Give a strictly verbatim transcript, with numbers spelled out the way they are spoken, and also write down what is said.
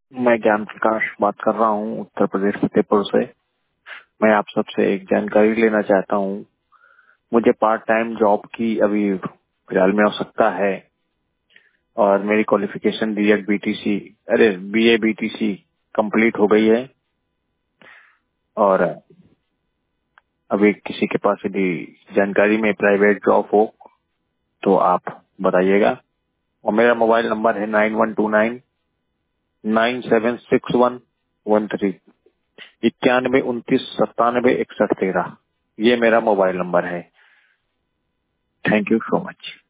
मैं ज्ञान प्रकाश बात कर रहा हूँ उत्तर प्रदेश फतेहपुर से। मैं आप सबसे एक जानकारी लेना चाहता हूँ। मुझे पार्ट टाइम जॉब की अभी फिलहाल में आवश्यकता है और मेरी qualification B Ed B T C अरे B A B T C complete हो गई है और अभी किसी के पास यदि जानकारी में प्राइवेट जॉब हो तो आप बताइएगा। और मेरा मोबाइल नंबर है nine one two nine nine seven six one one three इक्यानवे उनतीस सत्तानवे इकसठ तेरह। ये मेरा मोबाइल नंबर है। Thank you so much.